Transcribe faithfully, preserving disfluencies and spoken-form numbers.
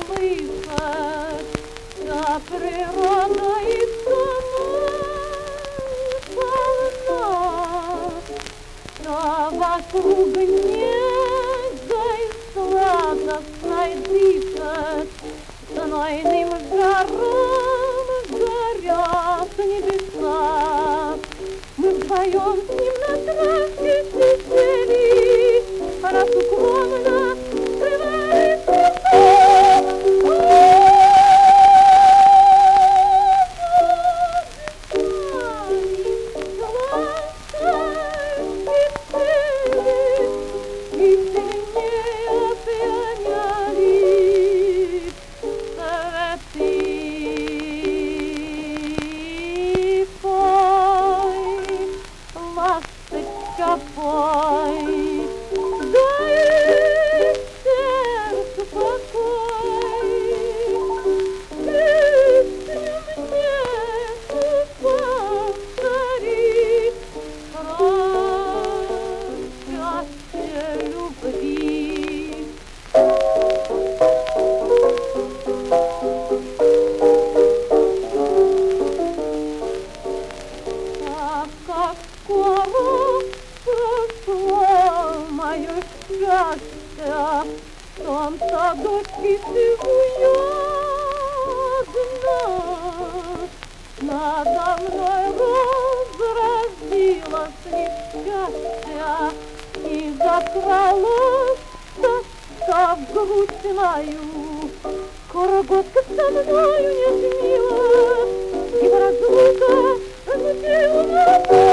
выход, а природа и сама полна, вокруг нега и сладостной дышат, знойным жаром горят небеса. Мы вдвоем с ним на травке сидели, раз укромно скрывались пой, дай сердцу покой, песню мне повтори про счастье любви. А как скоро мое счастье в том саду цветуя одна, надо мной разразилась счастье и закралась тоска в грудь мою. Корогодка со мною не смела, и в разлука нудила.